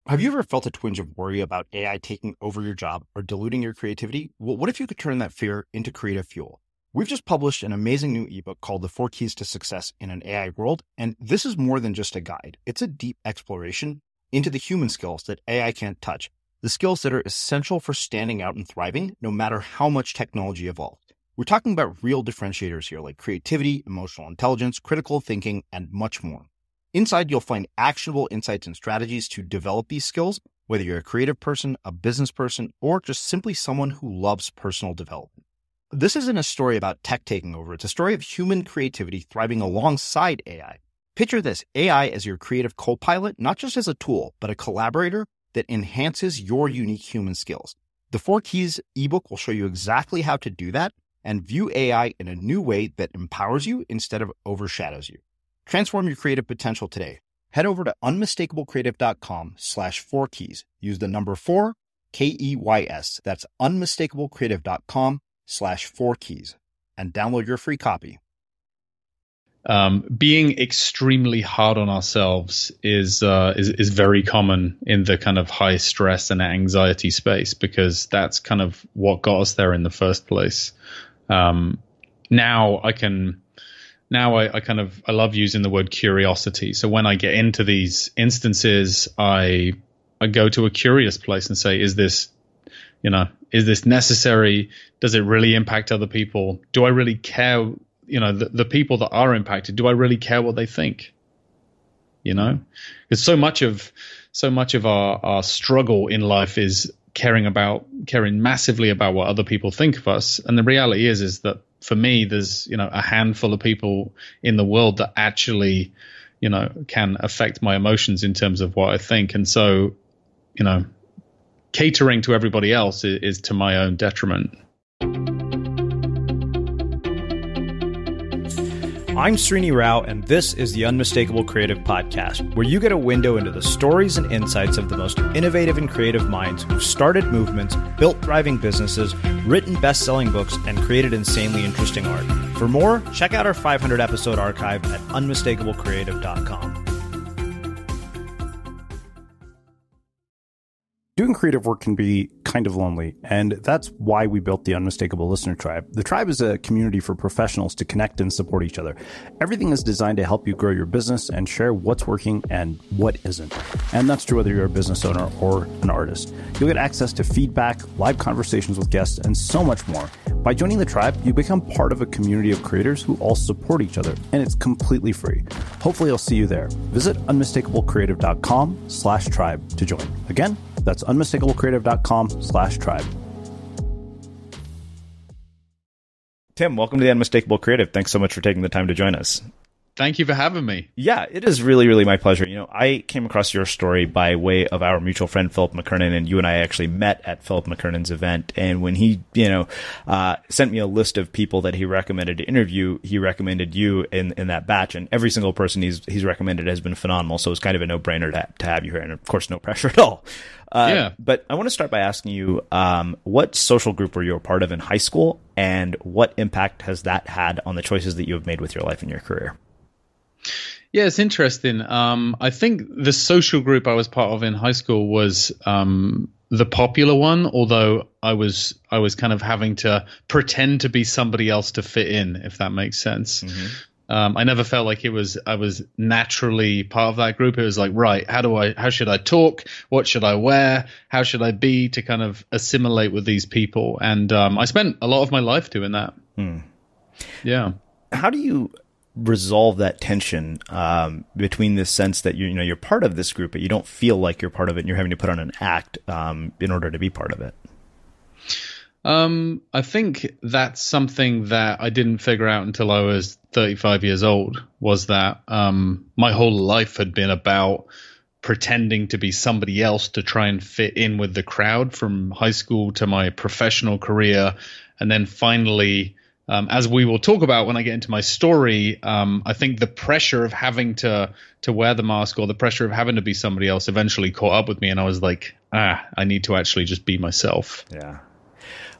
Have you ever felt a twinge of worry about AI taking over your job or diluting your creativity? Well, what if you could turn that fear into creative fuel? We've just published an amazing new ebook called The 4 Keys to Success in an AI World, and this is more than just a guide. It's a deep exploration into the human skills that AI can't touch, the skills that are essential for standing out and thriving, no matter how much technology evolves. We're talking about real differentiators here, like creativity, emotional intelligence, critical thinking, and much more. Inside, you'll find actionable insights and strategies to develop these skills, whether you're a creative person, a business person, or just simply someone who loves personal development. This isn't a story about tech taking over. It's a story of human creativity thriving alongside AI. Picture this, AI as your creative co-pilot, not just as a tool, but a collaborator that enhances your unique human skills. The 4 Keys ebook will show you exactly how to do that and view AI in a new way that empowers you instead of overshadows you. Transform your creative potential today. Head over to unmistakablecreative.com/4keys. Use the number 4, KEYS. That's unmistakablecreative.com/4keys and download your free copy. Being extremely hard on ourselves is very common in the kind of high stress and anxiety space, because that's kind of what got us there in the first place. Now I love using the word curiosity. So when I get into these instances, I go to a curious place and say, is this necessary? Does it really impact other people? Do I really care? The people that are impacted, do I really care what they think? Because so much of our struggle in life is caring massively about what other people think of us. And the reality is that for me, there's, a handful of people in the world that actually, can affect my emotions in terms of what I think. And so, catering to everybody else is to my own detriment. I'm Srini Rao, and this is the Unmistakable Creative Podcast, where you get a window into the stories and insights of the most innovative and creative minds who've started movements, built thriving businesses, written best-selling books, and created insanely interesting art. For more, check out our 500-episode archive at unmistakablecreative.com. Doing creative work can be kind of lonely, and that's why we built the Unmistakable Listener Tribe. The tribe is a community for professionals to connect and support each other. Everything is designed to help you grow your business and share what's working and what isn't. And that's true whether you're a business owner or an artist. You'll get access to feedback, live conversations with guests, and so much more. By joining the tribe, you become part of a community of creators who all support each other, and it's completely free. Hopefully I'll see you there. Visit unmistakablecreative.com/tribe to join. Again, that's unmistakablecreative.com/tribe. Tim, welcome to the Unmistakable Creative. Thanks so much for taking the time to join us. Thank you for having me. Yeah, it is really, really my pleasure. I came across your story by way of our mutual friend, Philip McKernan, and you and I actually met at Philip McKernan's event. And when he, sent me a list of people that he recommended to interview, he recommended you in that batch. And every single person he's recommended has been phenomenal. So it's kind of a no-brainer to have you here. And of course, no pressure at all. Yeah. But I want to start by asking you, what social group were you a part of in high school, and what impact has that had on the choices that you have made with your life and your career? Yeah, it's interesting. I think the social group I was part of in high school was the popular one, although I was kind of having to pretend to be somebody else to fit in, if that makes sense. Mm-hmm. I never felt like I was naturally part of that group. It was like, right, how should I talk? What should I wear? How should I be to kind of assimilate with these people? And I spent a lot of my life doing that. Yeah. How do you resolve that tension between this sense that you're part of this group, but you don't feel like you're part of it, and you're having to put on an act in order to be part of it? I think that's something that I didn't figure out until I was 35 years old, was that my whole life had been about pretending to be somebody else to try and fit in with the crowd, from high school to my professional career. And then finally, as we will talk about when I get into my story, I think the pressure of having to wear the mask, or the pressure of having to be somebody else, eventually caught up with me. And I was like, I need to actually just be myself. Yeah.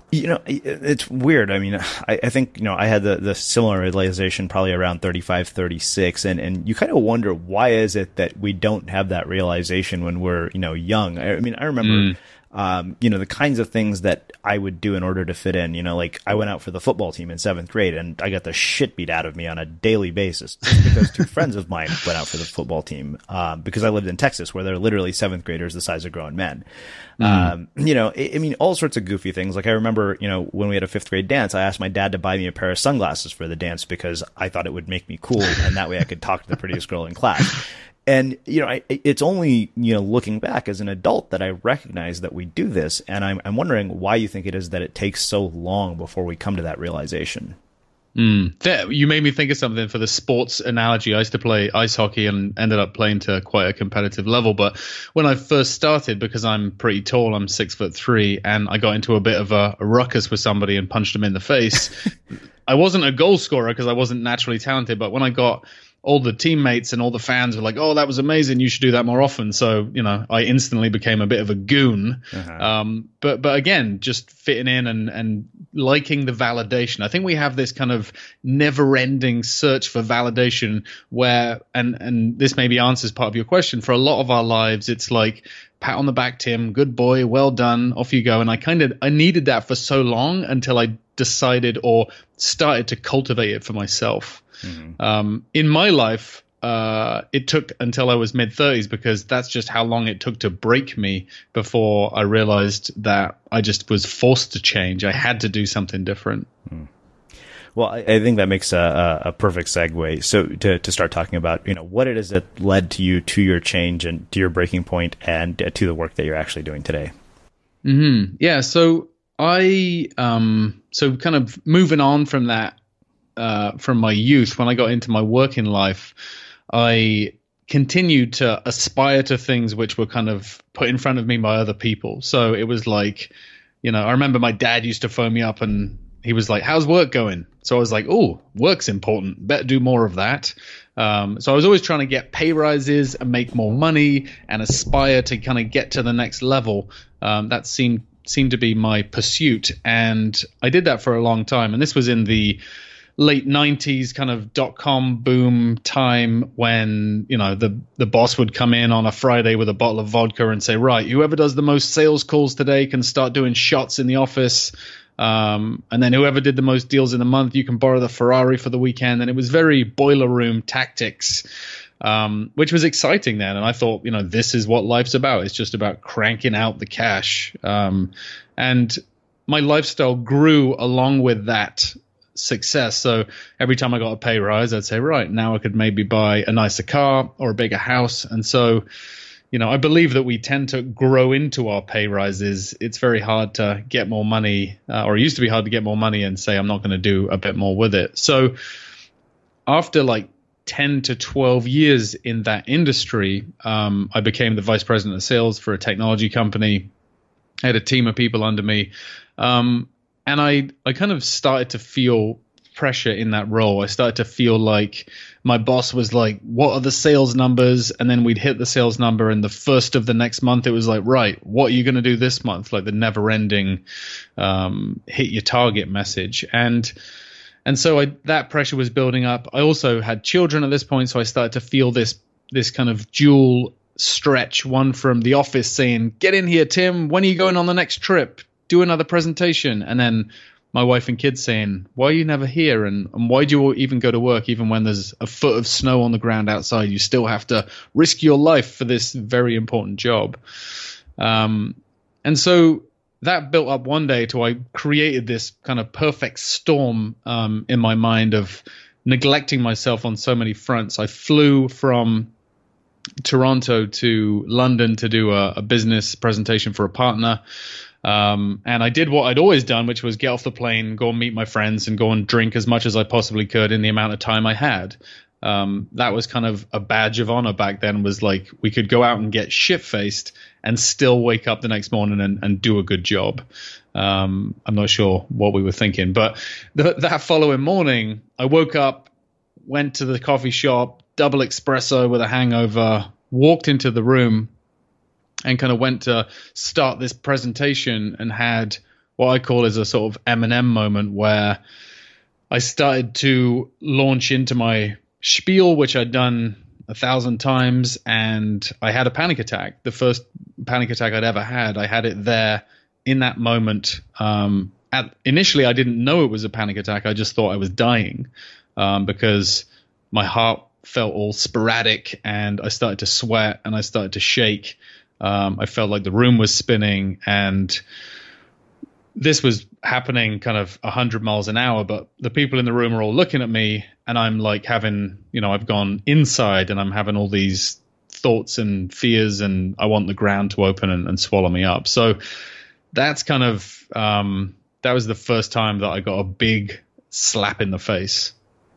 It's weird. I mean, I think, I had the similar realization probably around 35, 36. And you kind of wonder, why is it that we don't have that realization when we're, young? I mean, I remember, the kinds of things that I would do in order to fit in, like I went out for the football team in 7th grade and I got the shit beat out of me on a daily basis just because 2 friends of mine went out for the football team, because I lived in Texas where they're literally 7th graders the size of grown men. I mean, all sorts of goofy things. Like I remember, when we had a 5th grade dance, I asked my dad to buy me a pair of sunglasses for the dance because I thought it would make me cool. And that way I could talk to the prettiest girl in class. And, it's only, looking back as an adult that I recognize that we do this. And I'm wondering why you think it is that it takes so long before we come to that realization. You made me think of something for the sports analogy. I used to play ice hockey and ended up playing to quite a competitive level. But when I first started, because I'm pretty tall, I'm 6'3", and I got into a bit of a ruckus with somebody and punched him in the face. I wasn't a goal scorer because I wasn't naturally talented. But when I got all the teammates and all the fans were like, "Oh, that was amazing. You should do that more often." So, I instantly became a bit of a goon. But again, just fitting in and liking the validation. I think we have this kind of never-ending search for validation where, and this maybe answers part of your question, for a lot of our lives, it's like, pat on the back, Tim, good boy, well done, off you go. And I needed that for so long until I decided or started to cultivate it for myself. In my life, it took until I was mid-30s because that's just how long it took to break me before I realized that I just was forced to change. I had to do something different. Well, I think that makes a perfect segue. So to start talking about, what it is that led to you to your change and to your breaking point and to the work that you're actually doing today. Yeah. So so kind of moving on from that, from my youth, when I got into my working life, I continued to aspire to things which were kind of put in front of me by other people. So it was like, I remember my dad used to phone me up and he was like, "How's work going?" So I was like, "Oh, work's important. Better do more of that." So I was always trying to get pay rises and make more money and aspire to kind of get to the next level. That seemed to be my pursuit. And I did that for a long time. And this was in the late 90s kind of .com boom time when, the boss would come in on a Friday with a bottle of vodka and say, "Right, whoever does the most sales calls today can start doing shots in the office. And then whoever did the most deals in the month, you can borrow the Ferrari for the weekend." And it was very boiler room tactics, which was exciting then. And I thought, this is what life's about. It's just about cranking out the cash. And my lifestyle grew along with that success. So every time I got a pay rise, I'd say, right, now I could maybe buy a nicer car or a bigger house. And so, I believe that we tend to grow into our pay rises. It's very hard to get more money, or it used to be hard to get more money and say, I'm not going to do a bit more with it. So after like 10 to 12 years in that industry, I became the vice president of sales for a technology company. I had a team of people under me. And I kind of started to feel pressure in that role. I started to feel like my boss was like, "What are the sales numbers?" And then we'd hit the sales number, and the first of the next month, it was like, "Right, what are you going to do this month?" Like the never-ending hit your target message. And so that pressure was building up. I also had children at this point, so I started to feel this kind of dual stretch. One from the office saying, "Get in here, Tim. When are you going on the next trip? Do another presentation." And then my wife and kids saying, "Why are you never here? And why do you even go to work even when there's a foot of snow on the ground outside? You still have to risk your life for this very important job." And so that built up one day to I created this kind of perfect storm in my mind of neglecting myself on so many fronts. I flew from Toronto to London to do a business presentation for a partner. And I did what I'd always done, which was get off the plane, go and meet my friends, and go and drink as much as I possibly could in the amount of time I had. That was kind of a badge of honor back then, was like we could go out and get shit-faced and still wake up the next morning and do a good job. I'm not sure what we were thinking, but that following morning, I woke up, went to the coffee shop, double espresso with a hangover, walked into the room, and kind of went to start this presentation and had what I call is a sort of Eminem moment where I started to launch into my spiel, which I'd done 1,000 times, and I had a panic attack. The first panic attack I'd ever had. I had it there in that moment. Initially, I didn't know it was a panic attack. I just thought I was dying because my heart felt all sporadic, and I started to sweat, and I started to shake. I felt like the room was spinning, and this was happening kind of 100 miles an hour, but the people in the room are all looking at me, and I'm like having, I've gone inside, and I'm having all these thoughts and fears, and I want the ground to open and swallow me up. So that's kind of, that was the first time that I got a big slap in the face.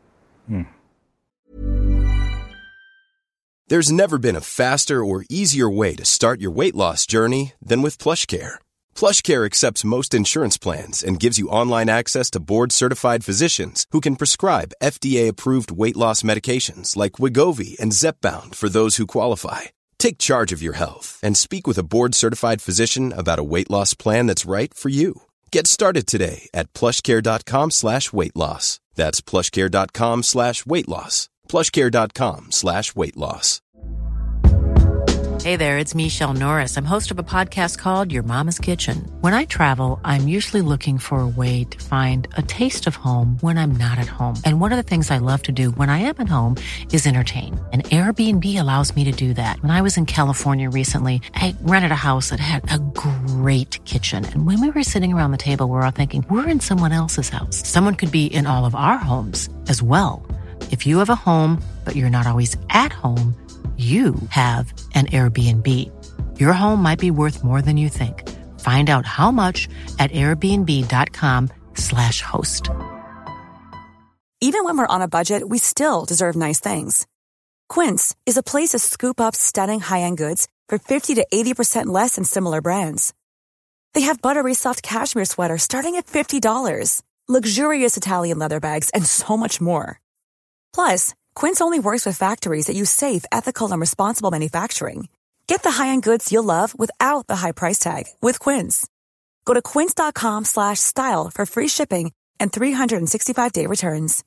There's never been a faster or easier way to start your weight loss journey than with PlushCare. PlushCare accepts most insurance plans and gives you online access to board-certified physicians who can prescribe FDA-approved weight loss medications like Wegovy and Zepbound for those who qualify. Take charge of your health and speak with a board-certified physician about a weight loss plan that's right for you. Get started today at plushcare.com/weight loss. That's plushcare.com/weight loss. plushcare.com/weight loss. Hey there, it's Michelle Norris. I'm host of a podcast called Your Mama's Kitchen. When I travel, I'm usually looking for a way to find a taste of home when I'm not at home. And one of the things I love to do when I am at home is entertain. And Airbnb allows me to do that. When I was in California recently, I rented a house that had a great kitchen. And when we were sitting around the table, we were all thinking, we're in someone else's house. Someone could be in all of our homes as well. If you have a home, but you're not always at home, you have an Airbnb. Your home might be worth more than you think. Find out how much at airbnb.com/host. Even when we're on a budget, we still deserve nice things. Quince is a place to scoop up stunning high-end goods for 50 to 80% less than similar brands. They have buttery soft cashmere sweaters starting at $50, luxurious Italian leather bags, and so much more. Plus, Quince only works with factories that use safe, ethical, and responsible manufacturing. Get the high-end goods you'll love without the high price tag with Quince. Go to quince.com/style for free shipping and 365-day returns.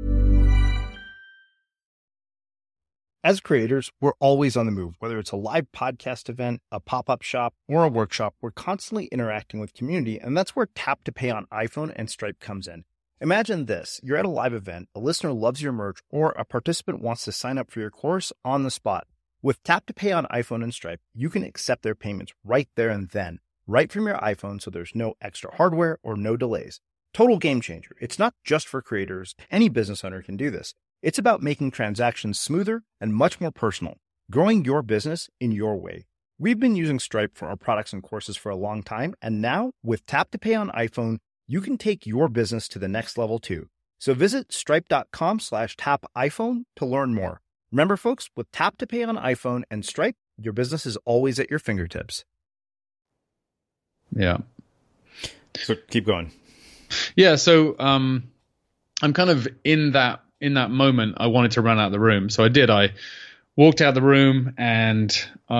As creators, we're always on the move. Whether it's a live podcast event, a pop-up shop, or a workshop, we're constantly interacting with community, and that's where Tap to Pay on iPhone and Stripe comes in. Imagine this. You're at a live event, a listener loves your merch, or a participant wants to sign up for your course on the spot. With Tap to Pay on iPhone and Stripe, you can accept their payments right there and then, right from your iPhone, so there's no extra hardware or no delays. Total game changer. It's not just for creators. Any business owner can do this. It's about making transactions smoother and much more personal, growing your business in your way. We've been using Stripe for our products and courses for a long time, and now with Tap to Pay on iPhone, you can take your business to the next level too. So visit stripe.com/tapiphone to learn more. Remember, folks, with Tap to Pay on iPhone and Stripe, your business is always at your fingertips. Yeah. So keep going. Yeah. So I'm kind of in that moment. I wanted to run out of the room, so I did. I walked out of the room, and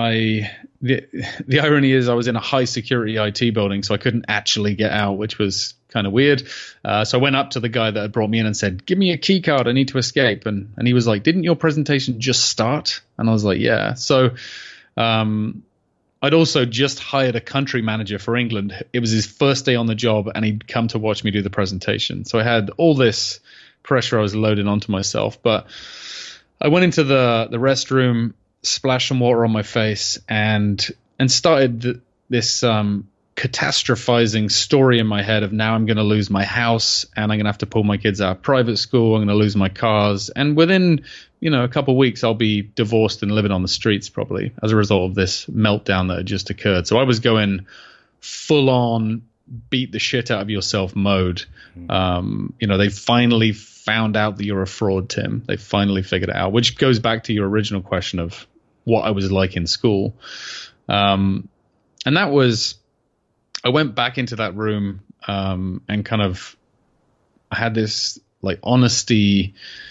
the irony is I was in a high security IT building, so I couldn't actually get out, which was kind of weird. So I went up to the guy that had brought me in and said, "Give me a key card. I need to escape." And he was like, "Didn't your presentation just start?" And I was like, "Yeah." So I'd also just hired a country manager for England. It was his first day on the job, and he'd come to watch me do the presentation. So I had all this pressure I was loading onto myself. But I went into the restroom, splashed some water on my face, and started this catastrophizing story in my head of now I'm going to lose my house, and I'm going to have to pull my kids out of private school. I'm going to lose my cars. And within, a couple of weeks, I'll be divorced and living on the streets probably as a result of this meltdown that had just occurred. So I was going full on beat the shit out of yourself mode. They finally found out that you're a fraud, Tim. They finally figured it out, which goes back to your original question of what I was like in school. And that was, I went back into that room and kind of I had this like honesty,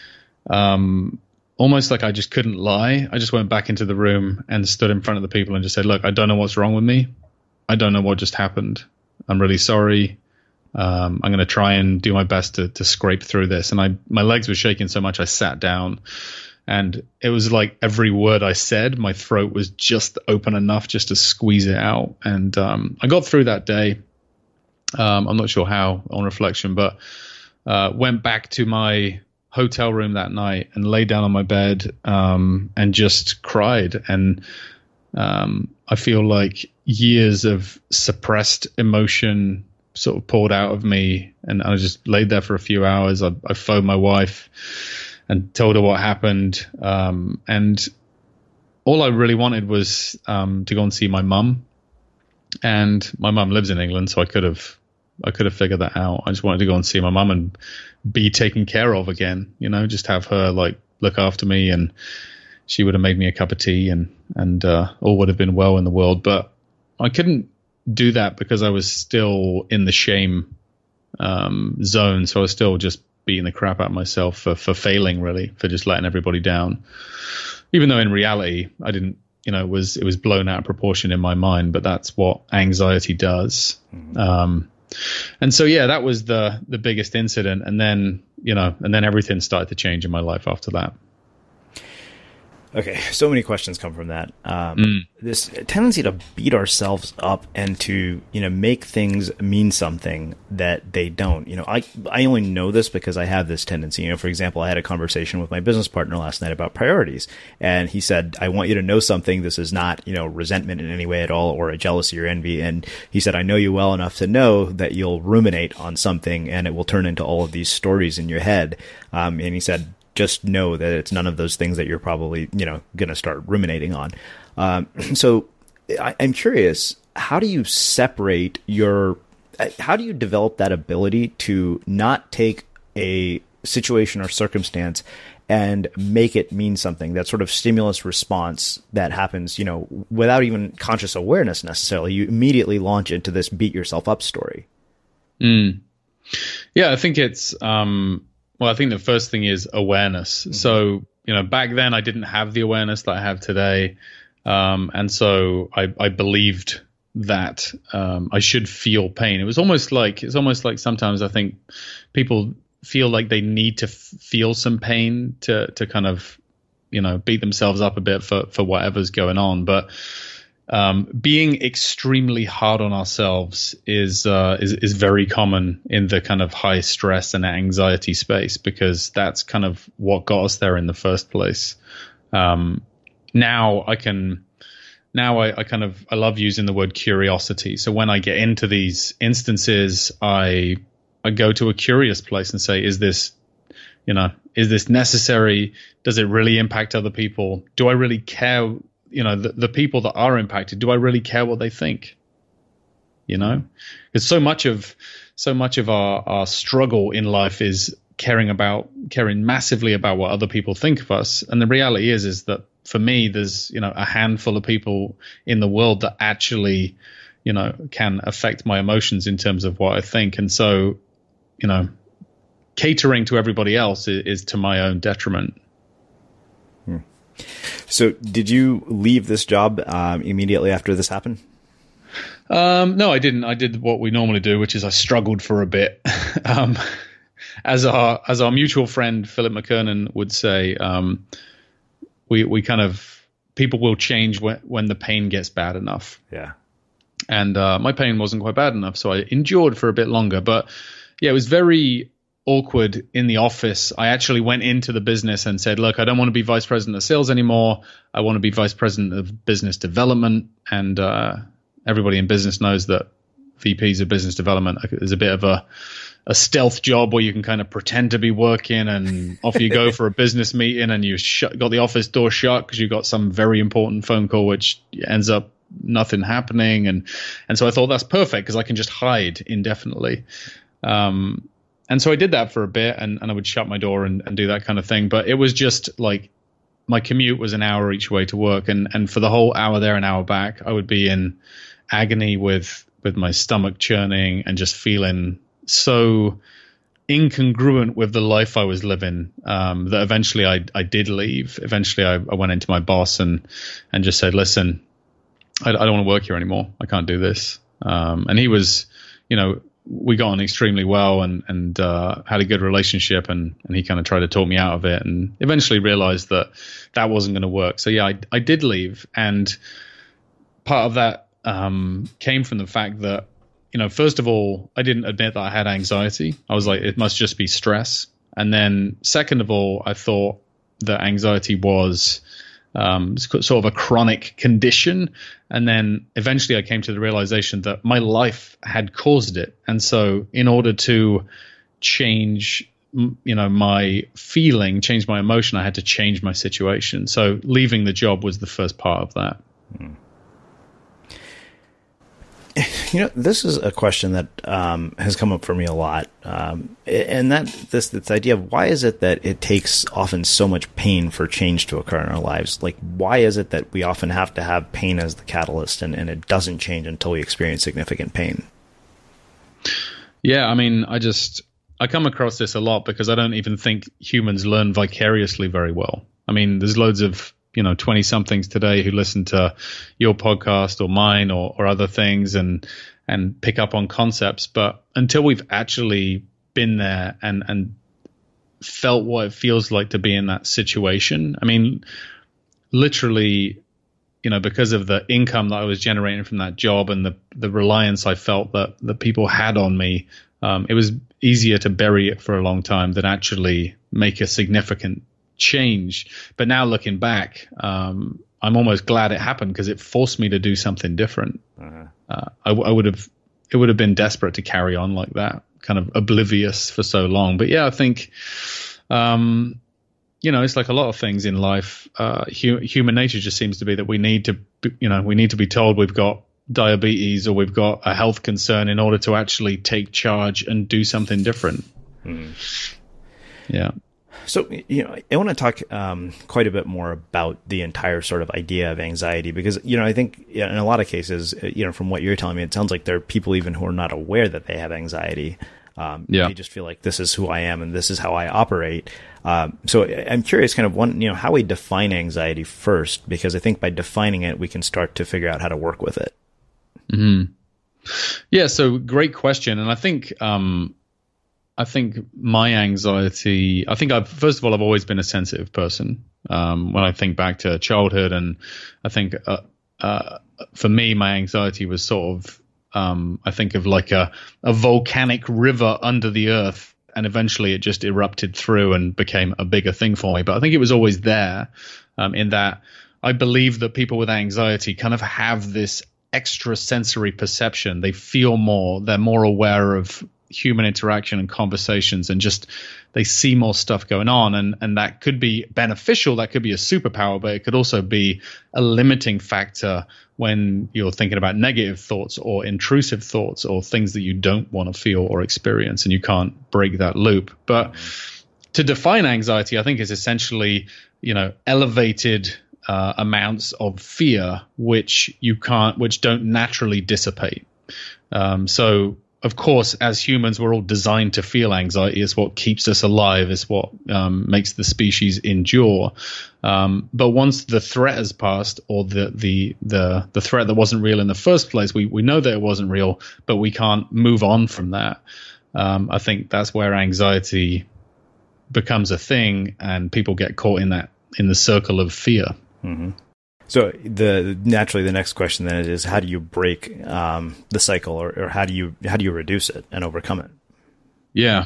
almost like I just couldn't lie. I just went back into the room and stood in front of the people and just said, "Look, I don't know what's wrong with me. I don't know what just happened. I'm really sorry. I'm going to try and do my best to scrape through this. And my legs were shaking so much I sat down, and it was like every word I said, my throat was just open enough just to squeeze it out. And I got through that day. I'm not sure how on reflection, but went back to my hotel room that night and lay down on my bed and just cried. And I feel like years of suppressed emotion sort of poured out of me, and I just laid there for a few hours. I phoned my wife and told her what happened, and all I really wanted was to go and see my mum. And my mum lives in England, so I could have figured that out. I just wanted to go and see my mum and be taken care of again, just have her like look after me, and she would have made me a cup of tea, and all would have been well in the world. But I couldn't do that because I was still in the shame zone. So I was still just beating the crap out of myself for failing, really, for just letting everybody down. Even though in reality, I didn't, it was blown out of proportion in my mind, but that's what anxiety does. Mm-hmm. And so, yeah, that was the biggest incident. And then, and then everything started to change in my life after that. Okay, so many questions come from that. This tendency to beat ourselves up and to, make things mean something that they don't. I only know this because I have this tendency. For example, I had a conversation with my business partner last night about priorities, and he said, I want you to know something. This is not, resentment in any way at all, or a jealousy or envy. And he said, I know you well enough to know that you'll ruminate on something and it will turn into all of these stories in your head. And he said, just know that it's none of those things that you're probably, going to start ruminating on. So I'm curious, how do you separate how do you develop that ability to not take a situation or circumstance and make it mean something, that sort of stimulus response that happens, without even conscious awareness necessarily? You immediately launch into this beat yourself up story. Yeah, I think it's, well, I think the first thing is awareness. Mm-hmm. So, back then I didn't have the awareness that I have today. And so I believed that I should feel pain. It's almost like sometimes I think people feel like they need to feel some pain to kind of, beat themselves up a bit for whatever's going on. But being extremely hard on ourselves is very common in the kind of high stress and anxiety space, because that's kind of what got us there in the first place. Now I love using the word curiosity. So when I get into these instances, I go to a curious place and say, is this necessary? Does it really impact other people? Do I really care? The people that are impacted, do I really care what they think? Because so much of our struggle in life is caring massively about what other people think of us. And the reality is that for me, there's, a handful of people in the world that actually, can affect my emotions in terms of what I think. And so, catering to everybody else is to my own detriment. So did you leave this job immediately after this happened? No, I didn't. I did what we normally do, which is I struggled for a bit. As our mutual friend Philip McKernan would say, we kind of, people will change when the pain gets bad enough. Yeah. And my pain wasn't quite bad enough, so I endured for a bit longer. But yeah, it was very awkward in the office. I actually went into the business and said, look, I don't want to be vice president of sales anymore. I want to be vice president of business development. And everybody in business knows that VPs of business development is a bit of a stealth job where you can kind of pretend to be working, and off you go for a business meeting, and you got the office door shut because you got some very important phone call, which ends up nothing happening. And so I thought that's perfect because I can just hide indefinitely. And so I did that for a bit, and I would shut my door and do that kind of thing. But it was just like my commute was an hour each way to work. And for the whole hour there and hour back, I would be in agony with my stomach churning and just feeling so incongruent with the life I was living, that eventually I did leave. Eventually I went into my boss and just said, listen, I don't want to work here anymore. I can't do this. And he was we got on extremely well and had a good relationship, and he kind of tried to talk me out of it, and eventually realized that wasn't going to work. So yeah, I did leave, and part of that came from the fact that, first of all, I didn't admit that I had anxiety. I was like, it must just be stress. And then second of all, I thought that anxiety was sort of a chronic condition. And then eventually I came to the realization that my life had caused it. And so in order to change, my feeling, change my emotion, I had to change my situation. So leaving the job was the first part of that. This is a question that has come up for me a lot, and this idea of why is it that it takes often so much pain for change to occur in our lives? Like, why is it that we often have to have pain as the catalyst, and it doesn't change until we experience significant pain? Yeah, I mean, I come across this a lot because I don't even think humans learn vicariously very well. I mean, there's loads of 20-somethings today who listen to your podcast or mine or other things and pick up on concepts. But until we've actually been there and felt what it feels like to be in that situation, I mean, literally, because of the income that I was generating from that job and the reliance I felt that the people had on me, it was easier to bury it for a long time than actually make a significant change. But now looking back, I'm almost glad it happened because it forced me to do something different. It would have been desperate to carry on like that, kind of oblivious for so long. But yeah, I think, it's like a lot of things in life. Human nature just seems to be that we need to be told we've got diabetes or we've got a health concern in order to actually take charge and do something different. Yeah. So, I want to talk quite a bit more about the entire sort of idea of anxiety, because, I think in a lot of cases, from what you're telling me, it sounds like there are people even who are not aware that they have anxiety. They just feel like this is who I am and this is how I operate. So I'm curious kind of how we define anxiety first, because I think by defining it, we can start to figure out how to work with it. Mm-hmm. Yeah. So great question. And I think my anxiety, first of all, I've always been a sensitive person. When I think back to childhood, and I think for me, my anxiety was sort of, I think of like a volcanic river under the earth, and eventually it just erupted through and became a bigger thing for me. But I think it was always there, in that I believe that people with anxiety kind of have this extrasensory perception. They feel more, they're more aware of human interaction and conversations, and just they see more stuff going on, and that could be beneficial, that could be a superpower, but it could also be a limiting factor when you're thinking about negative thoughts or intrusive thoughts or things that you don't want to feel or experience, and you can't break that loop. But to define anxiety, I think is essentially elevated amounts of fear which don't naturally dissipate. So of course, as humans, we're all designed to feel anxiety. It's what keeps us alive. It's what makes the species endure. But once the threat has passed, or the threat that wasn't real in the first place, we know that it wasn't real, but we can't move on from that. I think that's where anxiety becomes a thing, and people get caught in the circle of fear. Mm-hmm. So naturally the next question then is how do you break the cycle, or how do you reduce it and overcome it? Yeah.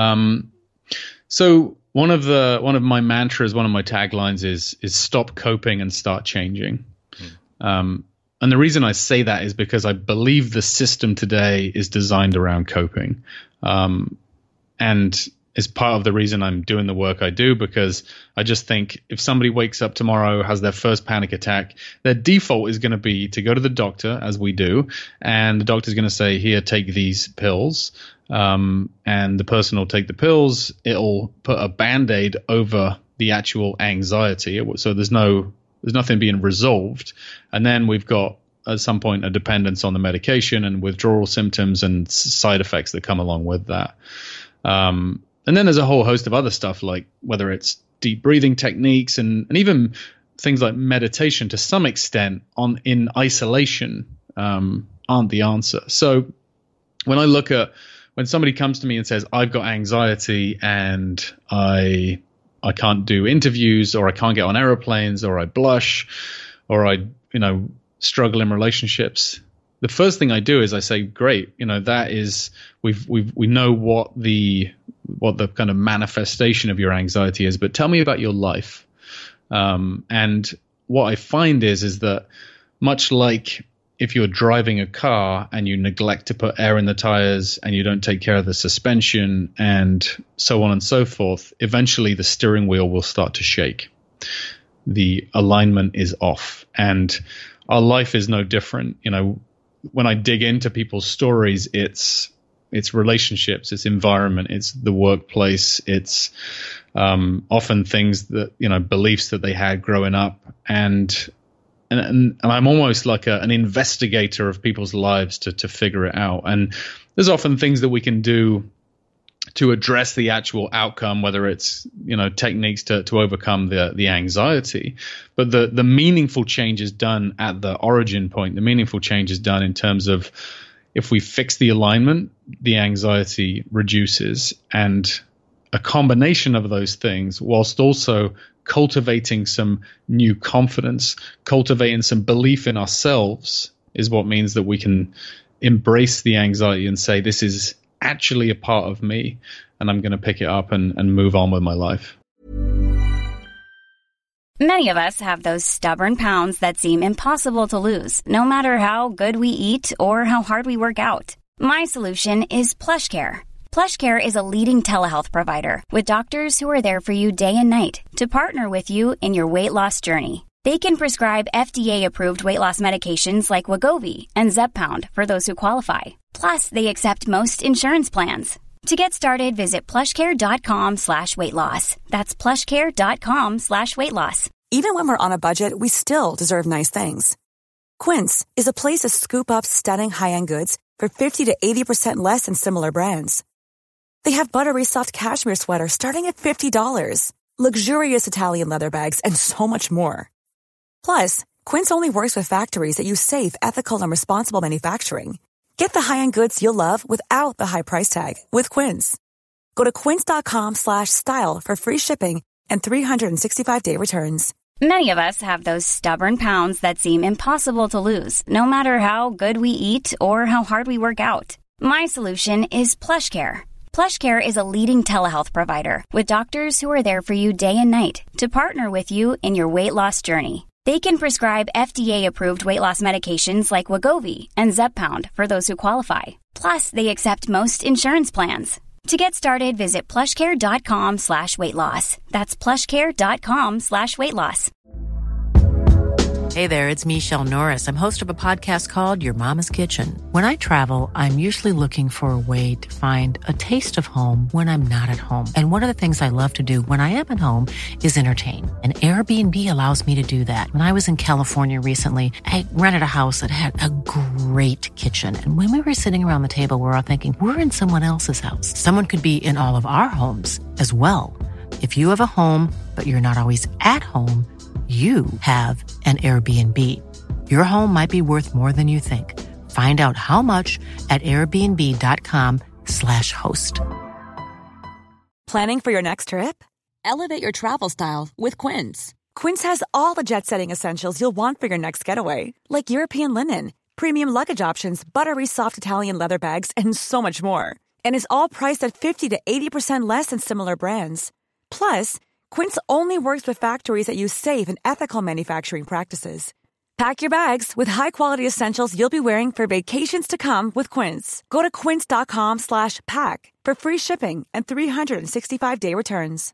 So one of my mantras, one of my taglines is stop coping and start changing. And the reason I say that is because I believe the system today is designed around coping. And is part of the reason I'm doing the work I do, because I just think if somebody wakes up tomorrow, has their first panic attack, their default is going to be to go to the doctor, as we do, and the doctor's going to say, here, take these pills. And the person will take the pills. It'll put a Band-Aid over the actual anxiety. So there's nothing being resolved. And then we've got, at some point, a dependence on the medication and withdrawal symptoms and side effects that come along with that. And then there's a whole host of other stuff, like whether it's deep breathing techniques and even things like meditation to some extent in isolation aren't the answer. So when somebody comes to me and says, I've got anxiety and I can't do interviews, or I can't get on aeroplanes, or I blush, or I, struggle in relationships, the first thing I do is I say, great, that is, we know what the kind of manifestation of your anxiety is, but tell me about your life. And what I find is that much like if you're driving a car and you neglect to put air in the tires and you don't take care of the suspension and so on and so forth, eventually the steering wheel will start to shake. The alignment is off, and our life is no different. When I dig into people's stories, it's relationships, it's environment, it's the workplace, it's often things that, beliefs that they had growing up. And I'm almost like an investigator of people's lives to figure it out. And there's often things that we can do to address the actual outcome, whether it's, techniques to overcome the anxiety. But the meaningful change is done at the origin point. The meaningful change is done in terms of, if we fix the alignment, the anxiety reduces. And a combination of those things, whilst also cultivating some new confidence, cultivating some belief in ourselves, is what means that we can embrace the anxiety and say, this is actually a part of me, and I'm going to pick it up and move on with my life. Many of us have those stubborn pounds that seem impossible to lose, no matter how good we eat or how hard we work out. My solution is PlushCare. PlushCare is a leading telehealth provider with doctors who are there for you day and night to partner with you in your weight loss journey. They can prescribe FDA-approved weight loss medications like Wegovy and Zepbound for those who qualify. Plus, they accept most insurance plans. To get started, visit plushcare.com/weightloss. That's plushcare.com/weightloss. Even when we're on a budget, we still deserve nice things. Quince is a place to scoop up stunning high-end goods for 50 to 80% less than similar brands. They have buttery soft cashmere sweaters starting at $50, luxurious Italian leather bags, and so much more. Plus, Quince only works with factories that use safe, ethical, and responsible manufacturing. Get the high-end goods you'll love without the high price tag with Quince. Go to quince.com/style for free shipping and 365-day returns. Many of us have those stubborn pounds that seem impossible to lose, no matter how good we eat or how hard we work out. My solution is PlushCare. PlushCare is a leading telehealth provider with doctors who are there for you day and night to partner with you in your weight loss journey. They can prescribe FDA-approved weight loss medications like Wegovy and Zepbound for those who qualify. Plus, they accept most insurance plans. To get started, visit plushcare.com/weightloss. That's plushcare.com/weightloss. Hey there, it's Michelle Norris. I'm host of a podcast called Your Mama's Kitchen. When I travel, I'm usually looking for a way to find a taste of home when I'm not at home. And one of the things I love to do when I am at home is entertain. And Airbnb allows me to do that. When I was in California recently, I rented a house that had a great kitchen. And when we were sitting around the table, we were all thinking, we're in someone else's house. Someone could be in all of our homes as well. If you have a home, but you're not always at home, you have an Airbnb. Your home might be worth more than you think. Find out how much at airbnb.com/host. Planning for your next trip? Elevate your travel style with Quince. Quince has all the jet-setting essentials you'll want for your next getaway, like European linen, premium luggage options, buttery soft Italian leather bags, and so much more. And is all priced at 50 to 80% less than similar brands. Plus, Quince only works with factories that use safe and ethical manufacturing practices. Pack your bags with high-quality essentials you'll be wearing for vacations to come with Quince. Go to quince.com/pack for free shipping and 365-day returns.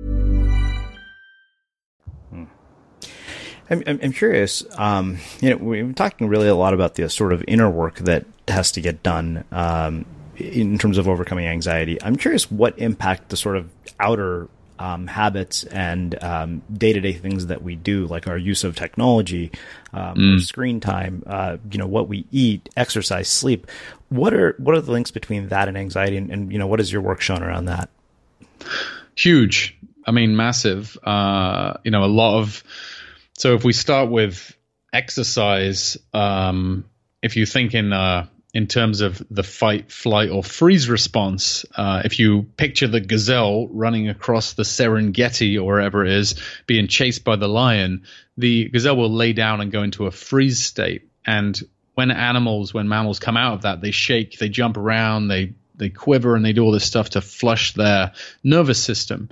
I'm curious, we've been talking really a lot about the sort of inner work that has to get done in terms of overcoming anxiety. I'm curious what impact the sort of outer habits and day-to-day things that we do, like our use of technology, screen time, what we eat, exercise, sleep. What are the links between that and anxiety, and what has your work shown around that? Huge. I mean, massive. A lot of. So if we start with exercise, if you think in a in terms of the fight, flight, or freeze response. If you picture the gazelle running across the Serengeti or wherever it is, being chased by the lion, the gazelle will lay down and go into a freeze state. And when mammals come out of that, they shake, they jump around, they quiver, and they do all this stuff to flush their nervous system.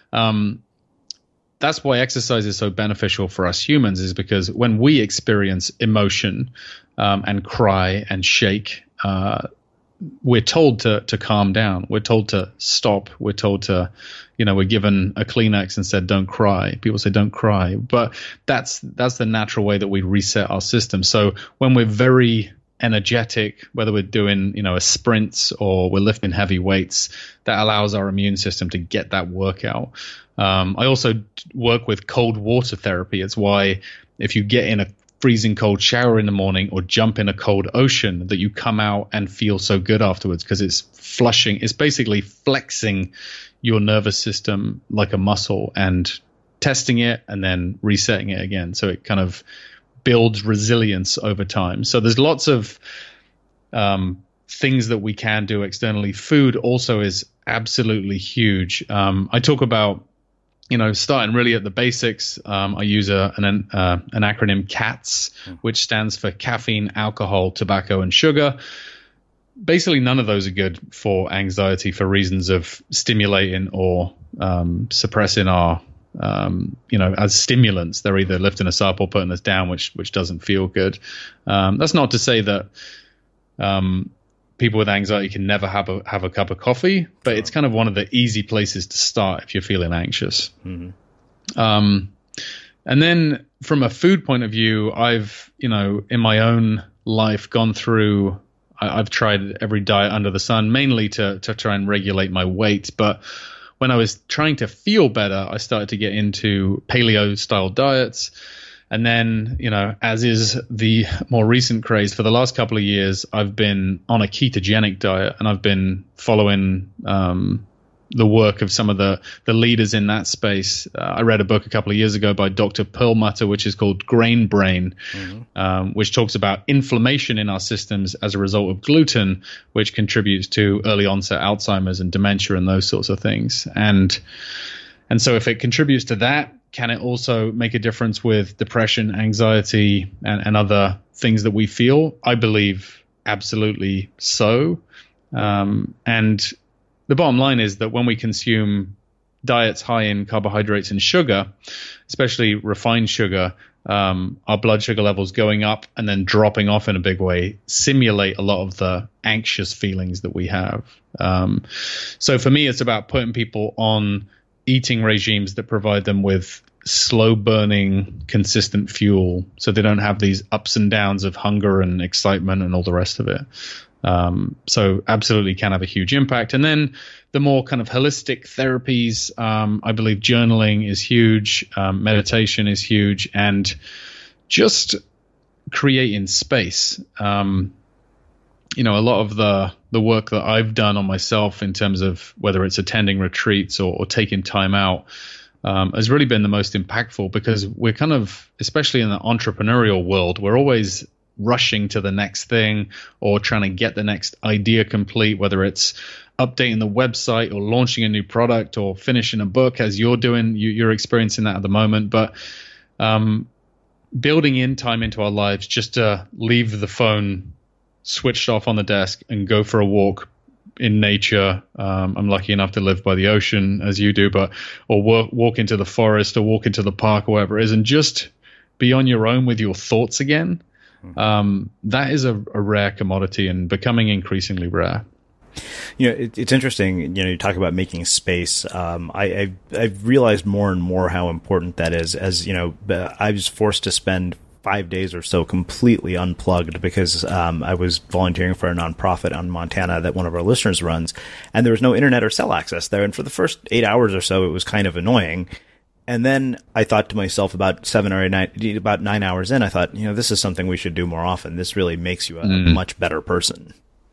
That's why exercise is so beneficial for us humans, is because when we experience emotion and cry and shake, we're told to calm down. We're told to stop. We're told to, we're given a Kleenex and said, don't cry. People say, don't cry. But that's the natural way that we reset our system. So when we're very energetic, whether we're doing, a sprints or we're lifting heavy weights, that allows our immune system to get that workout. I also work with cold water therapy. It's why if you get in a freezing cold shower in the morning or jump in a cold ocean, that you come out and feel so good afterwards, because it's flushing. It's basically flexing your nervous system like a muscle and testing it and then resetting it again. So it kind of builds resilience over time. So there's lots of things that we can do externally. Food also is absolutely huge. I talk about, starting really at the basics. I use an acronym CATS, which stands for caffeine, alcohol, tobacco, and sugar. Basically, none of those are good for anxiety for reasons of stimulating or suppressing our, as stimulants. They're either lifting us up or putting us down, which doesn't feel good. That's not to say that people with anxiety can never have a cup of coffee, but it's kind of one of the easy places to start if you're feeling anxious. Mm-hmm. And then from a food point of view, I've, in my own life gone through, I've tried every diet under the sun, mainly to try and regulate my weight. But when I was trying to feel better, I started to get into paleo style diets. And then, as is the more recent craze, for the last couple of years, I've been on a ketogenic diet, and I've been following the work of some of the leaders in that space. I read a book a couple of years ago by Dr. Perlmutter, which is called Grain Brain, which talks about inflammation in our systems as a result of gluten, which contributes to early onset Alzheimer's and dementia and those sorts of things. And so if it contributes to that, can it also make a difference with depression, anxiety, and other things that we feel? I believe absolutely so. And the bottom line is that when we consume diets high in carbohydrates and sugar, especially refined sugar, our blood sugar levels going up and then dropping off in a big way simulate a lot of the anxious feelings that we have. So for me, it's about putting people on eating regimes that provide them with slow burning, consistent fuel, so they don't have these ups and downs of hunger and excitement and all the rest of it. So absolutely can have a huge impact. And then the more kind of holistic therapies, I believe journaling is huge, meditation is huge, and just creating space. A lot of the work that I've done on myself in terms of whether it's attending retreats or taking time out has really been the most impactful, because we're kind of, especially in the entrepreneurial world, we're always rushing to the next thing or trying to get the next idea complete, whether it's updating the website or launching a new product or finishing a book, as you're doing. You're experiencing that at the moment. But building in time into our lives just to leave the phone switched off on the desk and go for a walk in nature. I'm lucky enough to live by the ocean, as you do, or walk into the forest or walk into the park or whatever it is, and just be on your own with your thoughts again. That is a rare commodity and becoming increasingly rare. It's interesting, you talk about making space. I've realized more and more how important that is. As I was forced to spend 5 days or so completely unplugged because I was volunteering for a nonprofit in Montana that one of our listeners runs, and there was no internet or cell access there. And for the first 8 hours or so, it was kind of annoying. And then I thought to myself about 9 hours in, I thought, this is something we should do more often. This really makes you a much better person.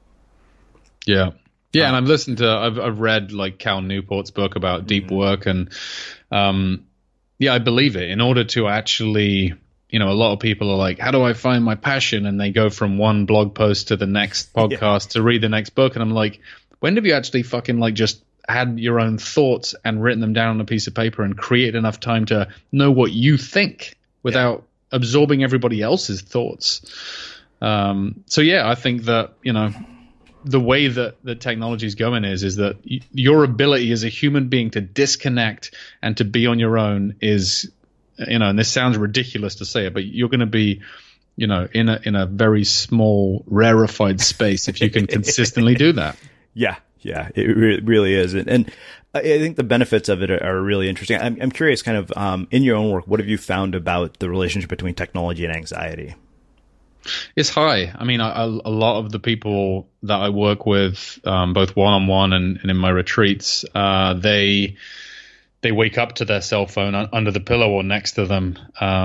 Yeah. Yeah. And I've read like Cal Newport's book about deep work, and I believe it. In order to actually a lot of people are like, how do I find my passion? And they go from one blog post to the next podcast to read the next book. And I'm like, when have you actually fucking like just had your own thoughts and written them down on a piece of paper and created enough time to know what you think without absorbing everybody else's thoughts? So yeah, I think that, the way that the technology is going is that your ability as a human being to disconnect and to be on your own is, and this sounds ridiculous to say it, but you're going to be, in a very small, rarefied space if you can consistently do that. Yeah, it really is. And I think the benefits of it are really interesting. I'm curious, kind of, in your own work, what have you found about the relationship between technology and anxiety? It's high. I mean, a lot of the people that I work with, both one-on-one and in my retreats, they wake up to their cell phone under the pillow or next to them.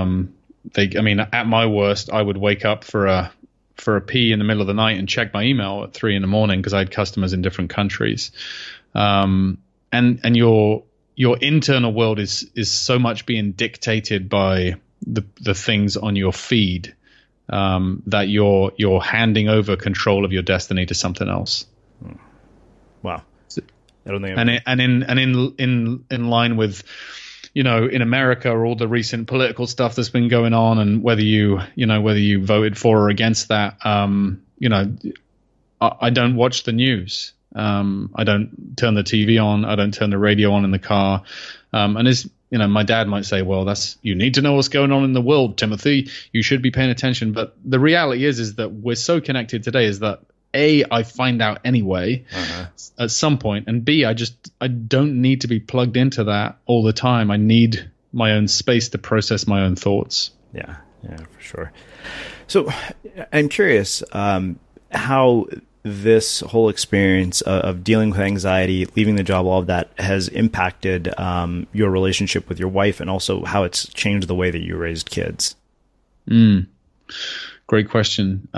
At my worst, I would wake up for a pee in the middle of the night and check my email at 3 a.m. because I had customers in different countries. And your internal world is so much being dictated by the things on your feed. That you're handing over control of your destiny to something else. Wow. I don't think in line with, in America, all the recent political stuff that's been going on, and whether you voted for or against that, I don't watch the news. I don't turn the TV on. I don't turn the radio on in the car. And it's, my dad might say, well, you need to know what's going on in the world, Timothy. You should be paying attention. But the reality is that we're so connected today is that A, I find out anyway at some point, and B, I don't need to be plugged into that all the time. I need my own space to process my own thoughts. Yeah, for sure. So I'm curious how this whole experience of dealing with anxiety, leaving the job, all of that has impacted your relationship with your wife, and also how it's changed the way that you raised kids. Great question.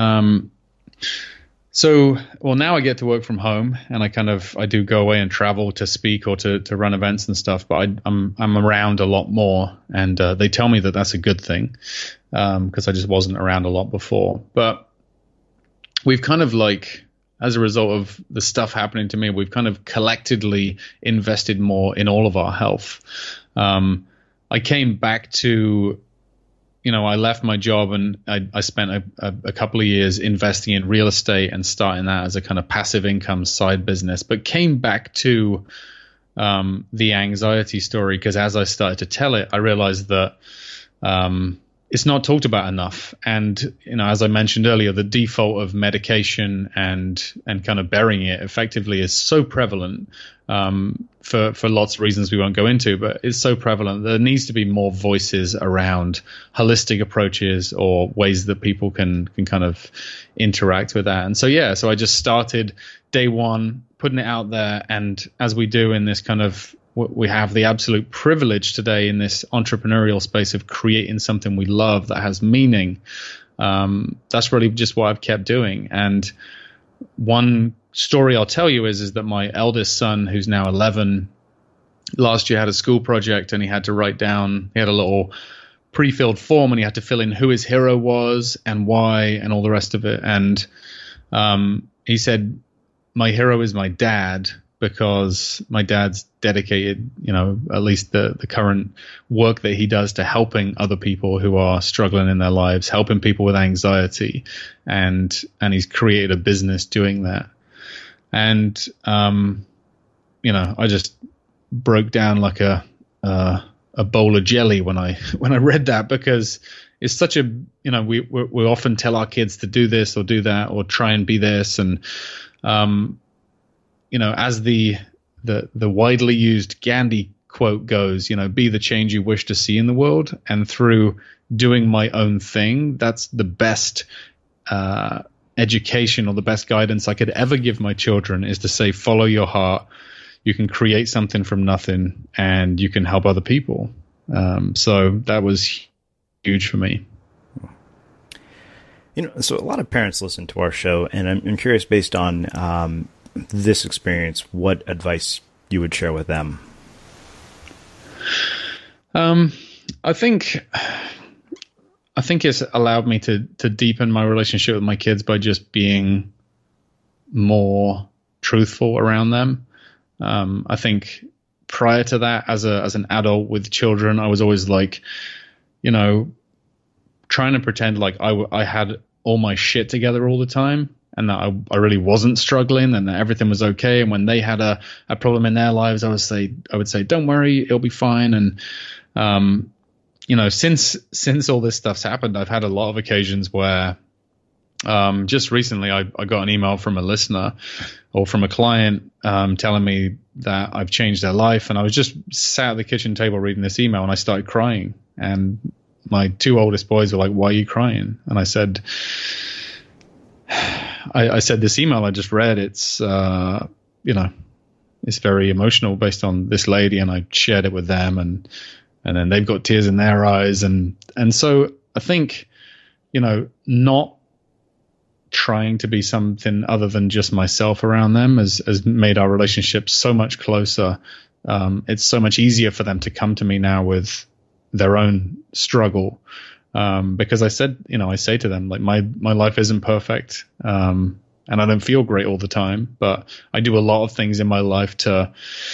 Now I get to work from home, and I do go away and travel to speak or to run events and stuff, but I'm around a lot more, and they tell me that that's a good thing, because I just wasn't around a lot before. But we've kind of as a result of the stuff happening to me, we've kind of collectively invested more in all of our health. I came back to, I left my job, and I spent a couple of years investing in real estate and starting that as a kind of passive income side business, but came back to the anxiety story because as I started to tell it, I realized that it's not talked about enough. And, as I mentioned earlier, the default of medication and kind of burying it effectively is so prevalent for lots of reasons we won't go into, but it's so prevalent. There needs to be more voices around holistic approaches or ways that people can kind of interact with that. And so I just started day one, putting it out there. And as we do in this kind of, we have the absolute privilege today in this entrepreneurial space of creating something we love that has meaning. That's really just what I've kept doing. And one story I'll tell you is that my eldest son, who's now 11, last year had a school project, and he had to write down, he had a little pre-filled form, and he had to fill in who his hero was and why and all the rest of it. And he said, my hero is my dad, because my dad's dedicated, at least the current work that he does to helping other people who are struggling in their lives, helping people with anxiety, and he's created a business doing that. And, I just broke down like a bowl of jelly when I read that, because it's such a, we often tell our kids to do this or do that or try and be this. And, as the widely used Gandhi quote goes, be the change you wish to see in the world. And through doing my own thing, that's the best education or the best guidance I could ever give my children, is to say, follow your heart. You can create something from nothing, and you can help other people. So that was huge for me. So a lot of parents listen to our show, and I'm curious, based on this experience, what advice you would share with them? I think I think it's allowed me to deepen my relationship with my kids by just being more truthful around them. I think prior to that, as an adult with children, I was always like, you know, trying to pretend like I had all my shit together all the time, and that I really wasn't struggling, and that everything was okay. And when they had a problem in their lives, I would say, don't worry, it'll be fine. And you know, since all this stuff's happened, I've had a lot of occasions where, just recently I got an email from a listener or from a client telling me that I've changed their life. And I was just sat at the kitchen table reading this email, and I started crying. And my 2 oldest boys were like, "Why are you crying?" And I said, I said, this email I just read, it's, you know, it's very emotional based on this lady. And I shared it with them, and then they've got tears in their eyes. And so I think, you know, not trying to be something other than just myself around them has made our relationship so much closer. It's so much easier for them to come to me now with their own struggle. Because I say to them, like, my life isn't perfect. And I don't feel great all the time, but I do a lot of things in my life to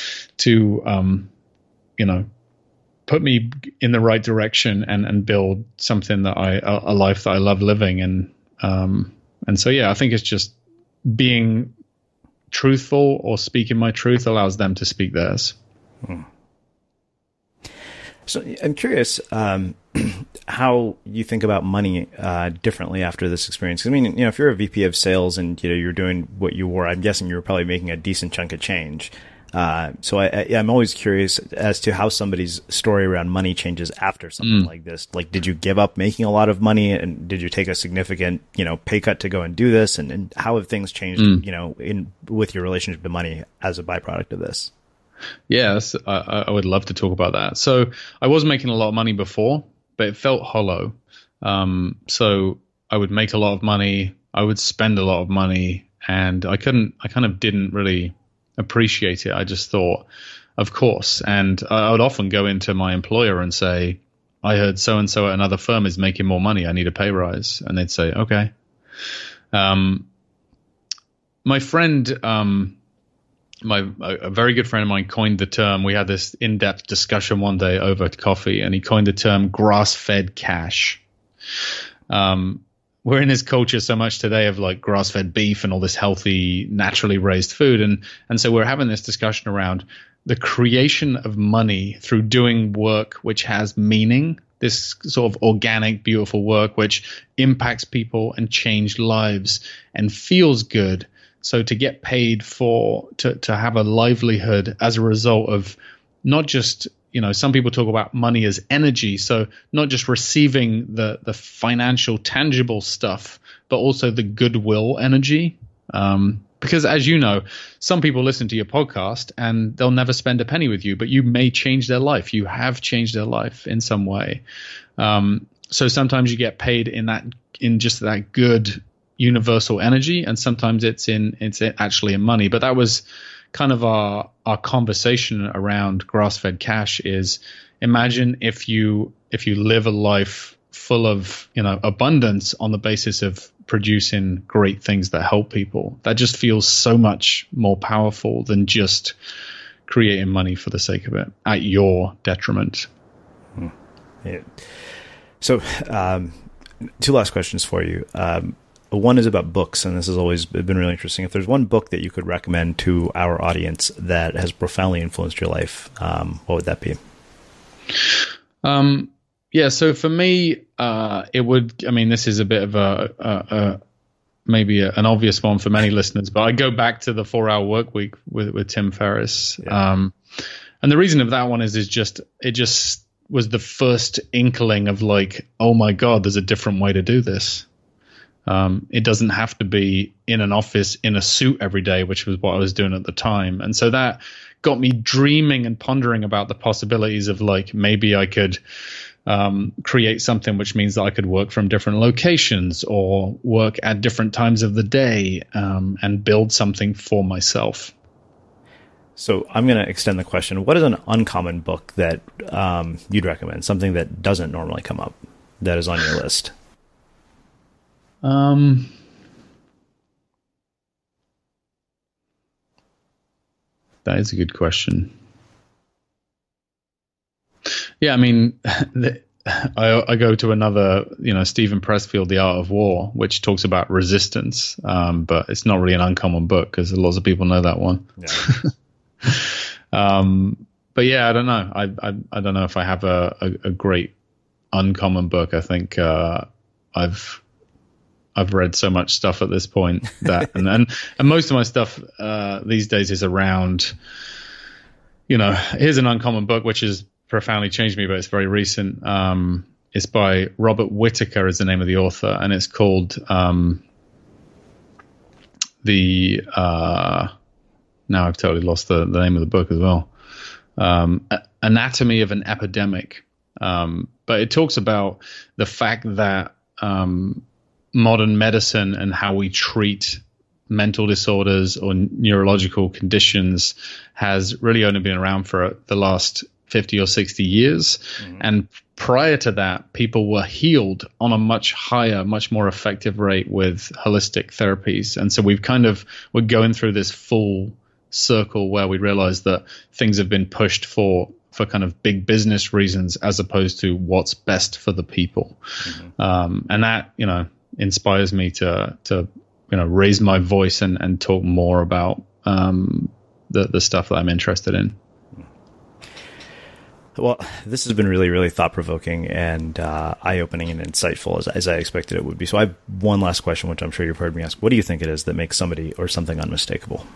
you know, put me in the right direction and build something that a life that I love living. And so, yeah, I think it's just being truthful or speaking my truth allows them to speak theirs. So I'm curious how you think about money differently after this experience. I mean, you know, if you're a VP of sales and, you know, you're doing what you were, I'm guessing you were probably making a decent chunk of change. So I'm always curious as to how somebody's story around money changes after something like this. Like, did you give up making a lot of money, and did you take a significant, you know, pay cut to go and do this? And how have things changed, you know, with your relationship to money as a byproduct of this? Yes, I would love to talk about that. So I was making a lot of money before, but it felt hollow. So I would make a lot of money, I would spend a lot of money, and I kind of didn't really appreciate it. I just thought, of course. And I would often go into my employer and say, I heard so-and-so at another firm is making more money. I need a pay rise. And they'd say, okay. My friend, a very good friend of mine coined the term. We had this in-depth discussion one day over coffee, and he coined the term grass-fed cash. We're in this culture so much today of like grass-fed beef and all this healthy, naturally raised food. And so we're having this discussion around the creation of money through doing work which has meaning, this sort of organic, beautiful work which impacts people and change lives and feels good. So to get paid to have a livelihood as a result of not just, you know, some people talk about money as energy. So not just receiving the financial, tangible stuff, but also the goodwill energy. Because as you know, some people listen to your podcast and they'll never spend a penny with you, but you may change their life. You have changed their life in some way. So sometimes you get paid in just that good universal energy, and sometimes it's actually in money. But that was kind of our conversation around grass-fed cash. Is imagine if you live a life full of, you know, abundance on the basis of producing great things that help people. That just feels so much more powerful than just creating money for the sake of it at your detriment. Yeah. So 2 last questions for you. One is about books, and this has always been really interesting. If there's one book that you could recommend to our audience that has profoundly influenced your life, what would that be? Yeah, so for me, it would, I mean, this is a bit of maybe an obvious one for many listeners, but I go back to the 4-Hour Workweek with Tim Ferriss. Yeah. And the reason of that one is it just was the first inkling of like, oh my God, there's a different way to do this. It doesn't have to be in an office in a suit every day, which was what I was doing at the time. And so that got me dreaming and pondering about the possibilities of like, maybe I could create something which means that I could work from different locations or work at different times of the day, and build something for myself. So I'm going to extend the question. What is an uncommon book that you'd recommend? Something that doesn't normally come up that is on your list? That is a good question. Yeah, I mean, I go to another, Stephen Pressfield, The Art of War, which talks about resistance, but it's not really an uncommon book because lots of people know that one. Yeah. But yeah, I don't know. I don't know if I have a great uncommon book. I think I've read so much stuff at this point that, and most of my stuff these days is around, here's an uncommon book which has profoundly changed me, but it's very recent. It's by Robert Whitaker is the name of the author, and it's called now I've totally lost the name of the book as well. Anatomy of an Epidemic. But it talks about the fact that modern medicine and how we treat mental disorders or neurological conditions has really only been around for the last 50 or 60 years. Mm-hmm. And prior to that, people were healed on a much higher, much more effective rate with holistic therapies. And so we're going through this full circle where we realize that things have been pushed for kind of big business reasons as opposed to what's best for the people. Mm-hmm. And that, inspires me to raise my voice and talk more about the stuff that I'm interested in. Well, this has been really, really thought-provoking and eye-opening and insightful as I expected it would be. So I have one last question, which I'm sure you've heard me ask. What do you think it is that makes somebody or something unmistakable?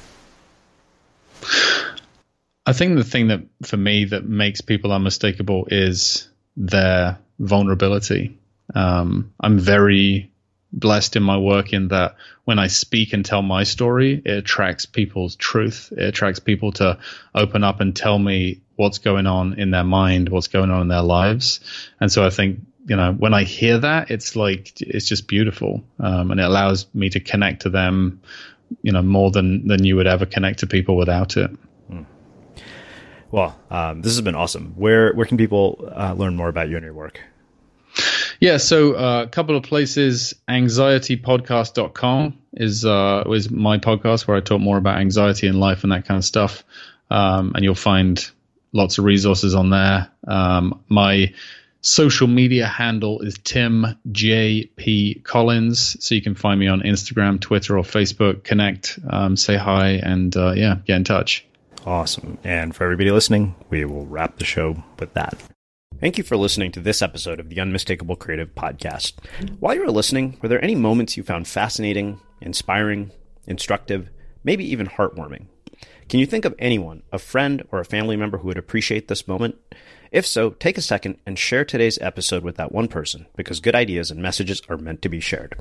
I think the thing that, for me, that makes people unmistakable is their vulnerability. I'm very blessed in my work in that when I speak and tell my story, it attracts people's truth. It attracts people to open up and tell me what's going on in their mind, what's going on in their lives. And so I think, when I hear that, it's just beautiful. And it allows me to connect to them, more than you would ever connect to people without it. Well, this has been awesome. Where can people learn more about you and your work? Yeah, so a couple of places. Anxietypodcast.com is my podcast where I talk more about anxiety in life and that kind of stuff. And you'll find lots of resources on there. My social media handle is Tim J.P. Collins. So you can find me on Instagram, Twitter, or Facebook. Connect, say hi, and get in touch. Awesome. And for everybody listening, we will wrap the show with that. Thank you for listening to this episode of the Unmistakable Creative Podcast. While you were listening, were there any moments you found fascinating, inspiring, instructive, maybe even heartwarming? Can you think of anyone, a friend or a family member who would appreciate this moment? If so, take a second and share today's episode with that one person, because good ideas and messages are meant to be shared.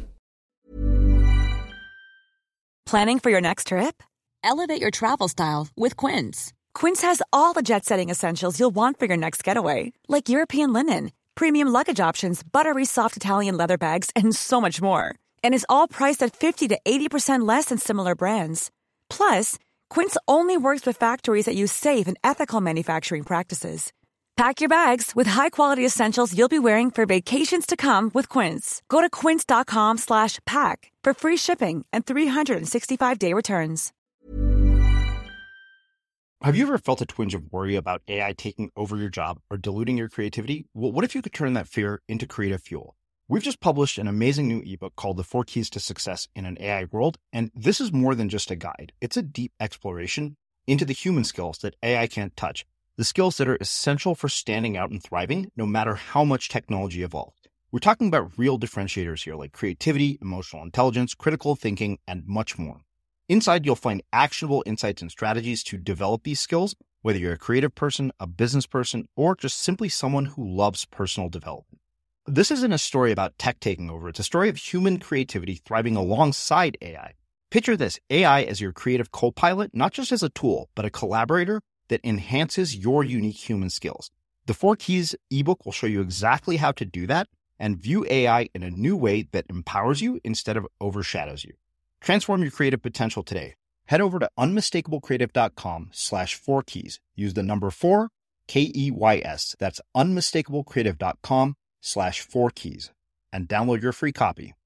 Planning for your next trip? Elevate your travel style with Quince. Quince has all the jet-setting essentials you'll want for your next getaway, like European linen, premium luggage options, buttery soft Italian leather bags, and so much more. And is all priced at 50 to 80% less than similar brands. Plus, Quince only works with factories that use safe and ethical manufacturing practices. Pack your bags with high-quality essentials you'll be wearing for vacations to come with Quince. Go to quince.com/pack for free shipping and 365-day returns. Have you ever felt a twinge of worry about AI taking over your job or diluting your creativity? Well, what if you could turn that fear into creative fuel? We've just published an amazing new ebook called The 4 Keys to Success in an AI World, and this is more than just a guide. It's a deep exploration into the human skills that AI can't touch, the skills that are essential for standing out and thriving, no matter how much technology evolves. We're talking about real differentiators here, like creativity, emotional intelligence, critical thinking, and much more. Inside, you'll find actionable insights and strategies to develop these skills, whether you're a creative person, a business person, or just simply someone who loves personal development. This isn't a story about tech taking over. It's a story of human creativity thriving alongside AI. Picture this, AI as your creative co-pilot, not just as a tool, but a collaborator that enhances your unique human skills. The 4 Keys ebook will show you exactly how to do that and view AI in a new way that empowers you instead of overshadows you. Transform your creative potential today. Head over to unmistakablecreative.com/4keys. Use the number 4, KEYS. That's unmistakablecreative.com/4 4keys and download your free copy.